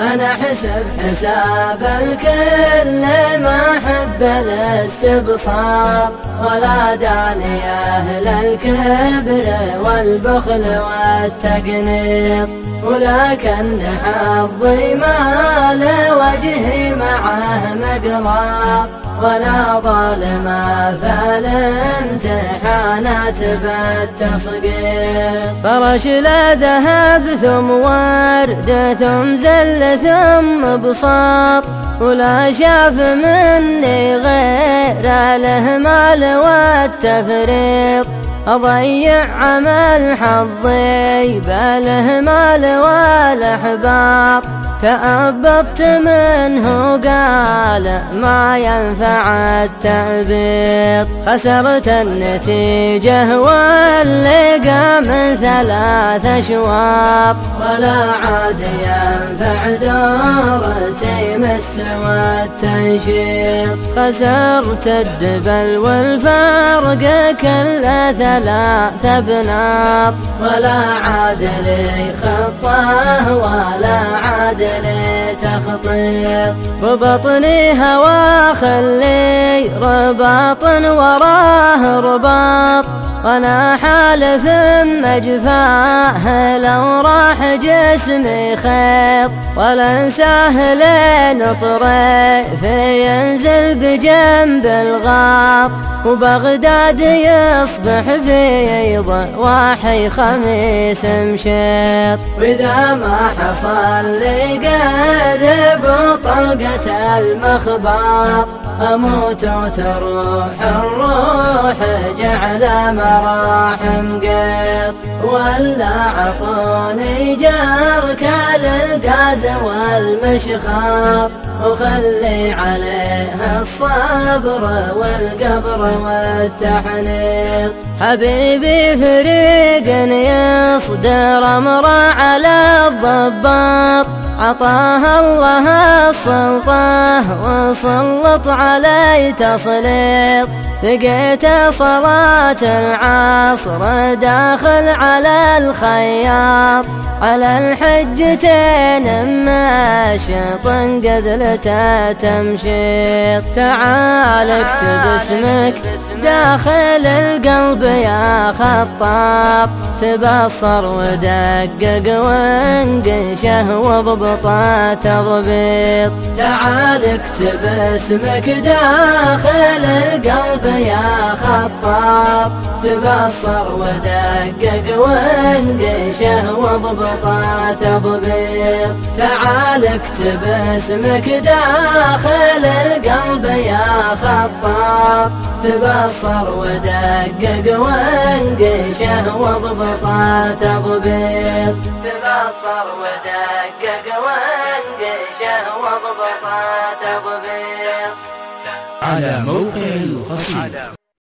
أنا حسب حساب الكل ما أحب الاستبصار، ولا داني أهل الكبر والبخل والتقنيط، ولكن حظي ما لوجهي معه مقرار، ولا ظالما فالامتحانات بالتصقيط. فرش لا ذهب ثم ورد ثم زل ثم بساط، ولا شاف مني غير الإهمال والتفريط. أضيع عمل حظي بالإهمال والإحباط، تأبطت منه قال ما ينفع التأبيط. خسرت النتيجة واللقى من 3 أشواط، ولا عاد ينفع دورتي مستوى التنشيط. خسرت الدبل والفرق كل 3 بناط، ولا عاد لي خطه ولا عاد لي تخطيط. ببطني هوا خلي رباط وراه رباط، وانا حالف مجفاه لو راح جسمي خيط. ولا انساه لين طريف ينزل بجنب الغاط، وبغداد يصبح في ضواحي خميس مشيط. واذا ما حصل لي قرب طلقة المخباط، اموت وتروح الروح جعل مراحم قيط. ولا عطوني جارك للغاز والمشخاط، وخلي عليها الصبر والقبر والتحنيط. حبيبي فريق يصدر امره على الضباط، عطاه الله السلطة وسلط علي تسليط. لقيت صلاة العصر داخل على الخياط، على الحجتين ماشط قذلته تمشيط. تعال اكتب اسمك داخل القلب يا خطاط، تبصر ودقق وانقشه وضبطه تضبيط. تعال اكتب اسمك داخل القلب يا خطاط، تبصر ودقق وانقشه وضبطه تضبيط. تعال اكتب اسمك داخل القلب يا خطاط، تبصر ودقق وانقشه وضبطه تضبيط. تبصر ودقق وانقشه وضبطه تضبيط. على موقع القصيدة.